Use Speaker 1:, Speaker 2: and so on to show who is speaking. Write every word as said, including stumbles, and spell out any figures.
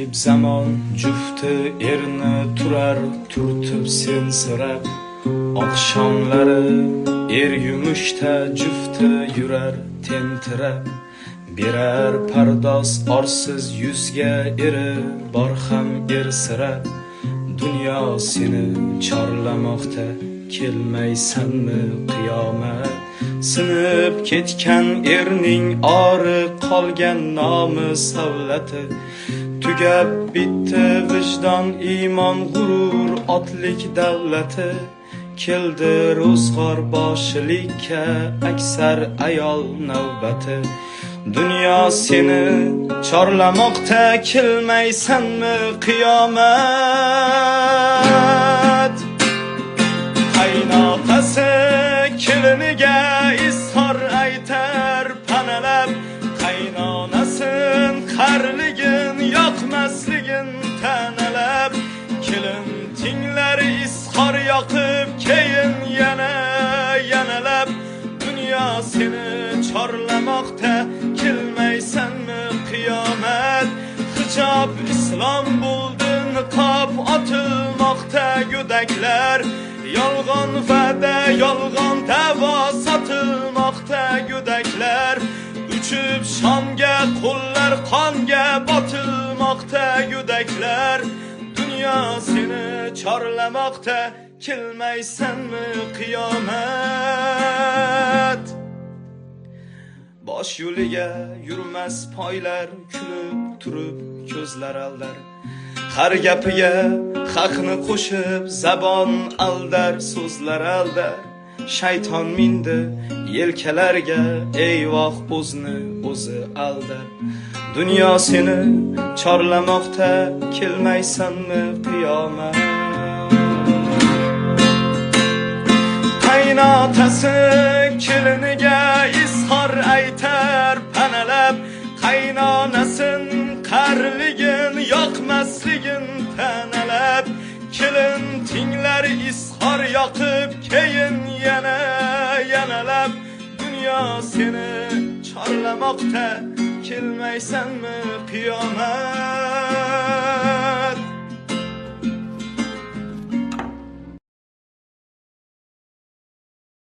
Speaker 1: garib zamon jufti erni turar turtib sensirab. Oqshomlari er yumushda jufti yurar tentirab. Berar pardoz orsiz yuzga eri bor ham ersirab. Dunyo seni chorlamoqda kelmaysanmi qiyomat. Sinib ketgan erning ori qolgan nomi savlati. Tugab bitti vijdon iymon g'urur otlik davlati. Keldi ro'zg'or boshilikka aksar ayol navbati. Dunyo seni chorlamoqda kelmaysanmi qiyomat. Qaynotasi keliniga izhor aytar panalab. Qaynonasin qarligin yoqmasligin tanalab. Kelin tinglar izhor yoqib keyin yana yanalab. Dunyo seni chorlamoqda kelmaysanmi qiyomat. Hijob islom bo'ldi niqob otilmoqda go'daklar. Yolg'on va'da yolg'on da'vo sotilmoqda go'daklar. Uchib shomga qo'llar qonga botilmoqda go'daklar. Dunyo seni chorlamoqda kelmaysanmi qiyomat. Bosh yo'liga yurmas poylar kulib turib ko'zlar aldar. Har gapiga haqni qo'shib zabon aldar so'zlar aldar. Shayton mindi yelkalarga eyvoh o'zni o'zi aldar. Dunyo seni chorlamoqda kelmaysanmi qiyomat. Qaynotasi keliniga izhor aytar panalab. Qaynonasin qarligin yoqmasligin tanalab. Kelin tinglar izhor yoqib keyin yana yanalab. Dunyo seni chorlamoqda kelmaysanmi qiyomat.